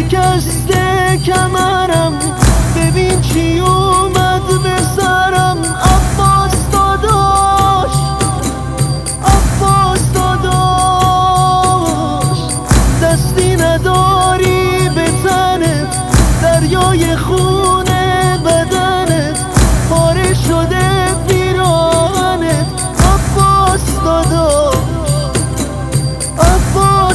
شکسته کمرم، ببین چی اومد به سرم. عباس داداش، عباس داداش، دستی نداری به تنت، دریای خون بدنت پاره شده پیراهنت. عباس داداش، عباس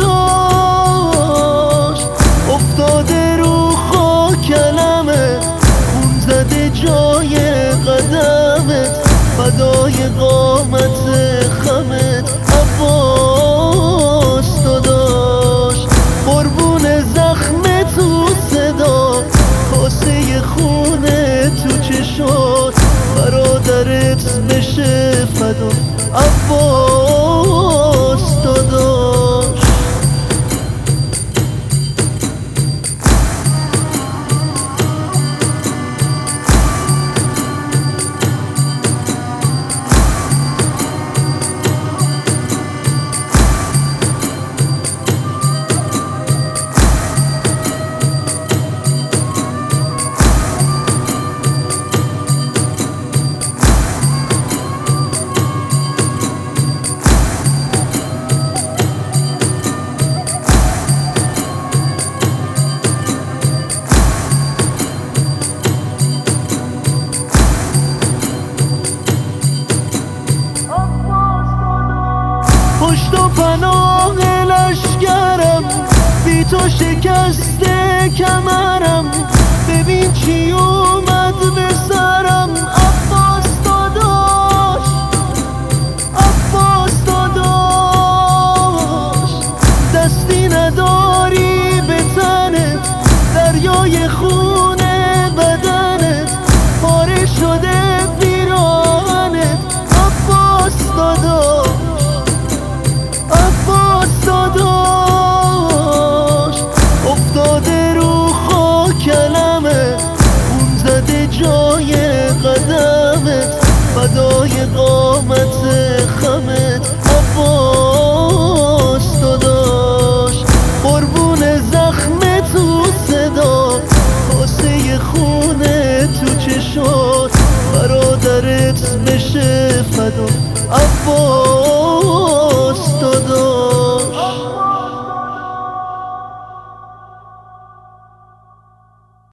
داداش، افتاده رو خاک کلمت، خون زده جای قدمت، فدای قامت خمت. عباس داداش، قربون زخم تو صدا، کاسه خونه تو چشات، برادرت بشه فدا. عباس داداش، پشت و پناه لشکرم، بی تو شکسته کمرم، ببین چی اومد به سرم. عباس داداش، عباس داداش، دستی نداری به تنت، دریای خون بدنت پاره شده پیراهنت. عباس داداش، عباس داداش، افتاده رو خاک کلمت، خون زده جای قدمت، فدای قامت خمت. عباس داداش، قربون زخم تو صدا، کاسه خونه تو چشات، برادرت بشه فدا. عباس